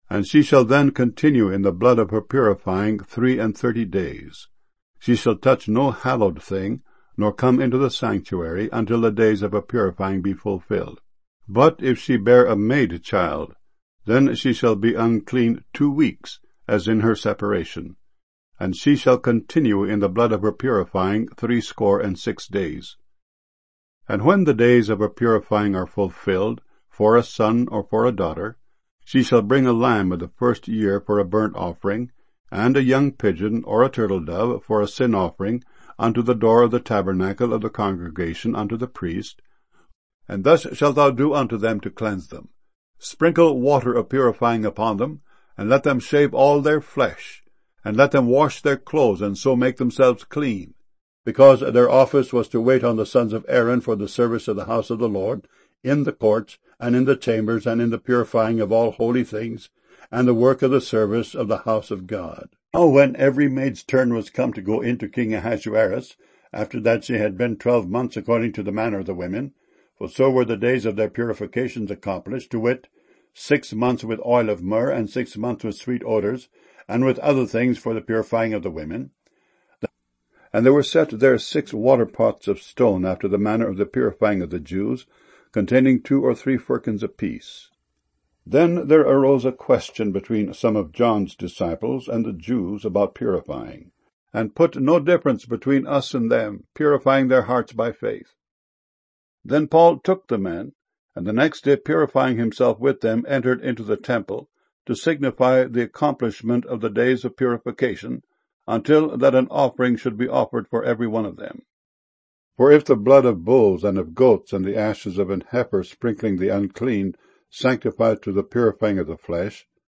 And she shall then continue in the blood of her purifying 33 days. She shall touch no hallowed thing, nor come into the sanctuary, until the days of her purifying be fulfilled. But if she bear a maid child, then she shall be unclean 2 weeks, as in her separation. And she shall continue in the blood of her purifying 66 days. And when the days of her purifying are fulfilled, for a son or for a daughter, she shall bring a lamb of the first year for a burnt offering, and a young pigeon or a turtle dove for a sin offering, unto the door of the tabernacle of the congregation unto the priest. And thus shalt thou do unto them to cleanse them. Sprinkle water of purifying upon them, and let them shave all their flesh, and let them wash their clothes, and so make themselves clean. Because their office was to wait on the sons of Aaron for the service of the house of the Lord, in the courts, and in the chambers, and in the purifying of all holy things, and the work of the service of the house of God. Now when every maid's turn was come to go into King Ahasuerus, after that she had been 12 months according to the manner of the women, for so were the days of their purifications accomplished, to wit, 6 months with oil of myrrh, and 6 months with sweet odors, and with other things for the purifying of the women. And there were set there 6 water pots of stone, after the manner of the purifying of the Jews, containing 2 or 3 firkins apiece. Then there arose a question between some of John's disciples and the Jews about purifying, and put no difference between us and them, purifying their hearts by faith. Then Paul took the men, and the next day, purifying himself with them, entered into the temple, to signify the accomplishment of the days of purification, until that an offering should be offered for every one of them. For if the blood of bulls and of goats and the ashes of an heifer sprinkling the unclean sanctify to the purifying of the flesh,